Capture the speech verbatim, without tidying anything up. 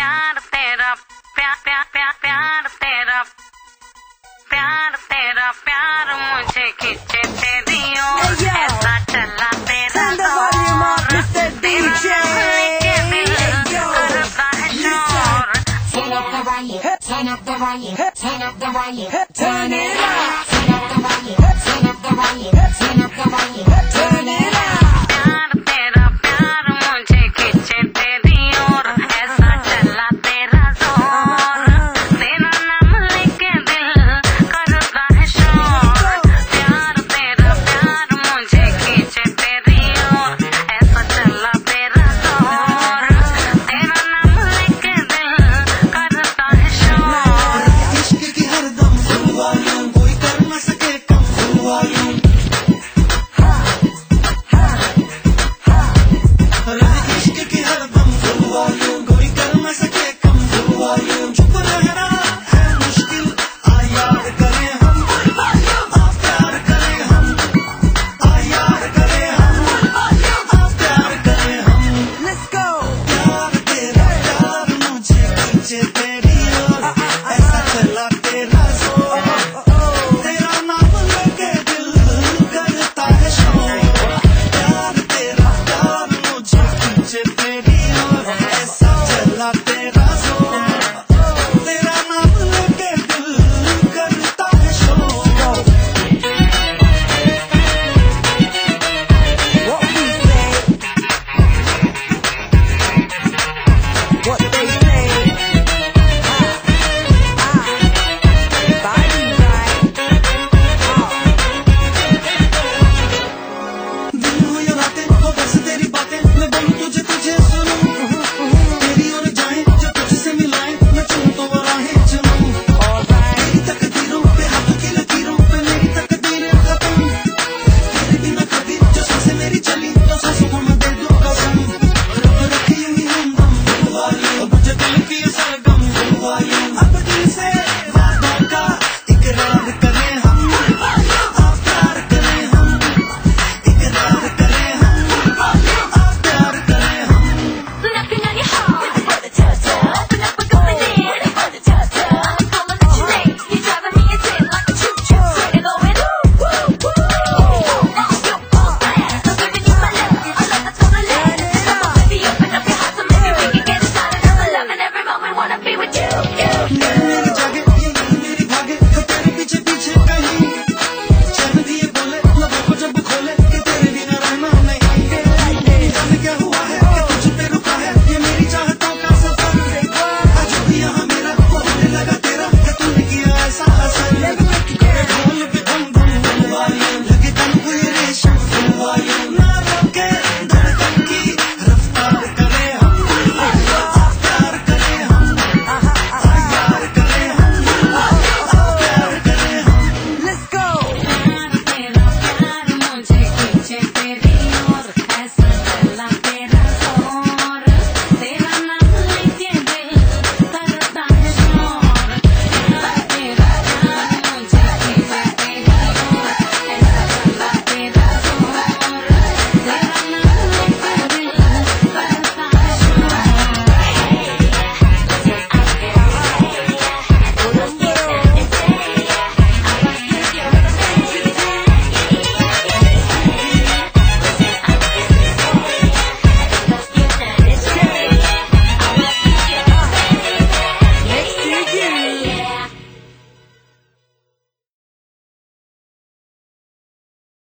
प्यार तेरा प्यार प्यार प्यार प्यार तेरा प्यार तेरा प्यार मुझे खींचे तेरी ओर ऐसा चला तेरा दौर तेरा नाम लेके दिल करता है शोर Turn up the volume, turn up the volume, turn up the volume, turn it up. Turn up the volume, turn up the volume, turn up the volume, turn it up. प्यार तेरा प्यार मुझे खींचे तेरी ओर ऐसा चला तेरा जोर तेरा नाम लेके दिल करता है शोर प्यार तेरा प्यार मुझे खींचे तेरी ओर ऐसा चला तेरा जोर तेरा नाम लेके दिल करता है शोर इश्क की हरदम फुल वॉल्यूम कोई कर न सके कम फुल वॉल्यूम इश्क की हरदम फुल वॉल्यूम कोई कर न सके कम फुल वॉल्यूम चुप रहना है मुश्किल आ यार करें हम आ प्यार करें हम आ यार करें हम आ प्यार करें हम Let's go. प्यार तेरा प्यार मुझे खींचे तेरी ओर ऐसा चला तेरा जोर तेरा नाम लेके दिल करता है शोर प्यार तेरा प्यार मुझे खींचे तेरी ओर ऐसा चला तेरा जोर तेरा नाम लेके दिल करता है शोर What we say? What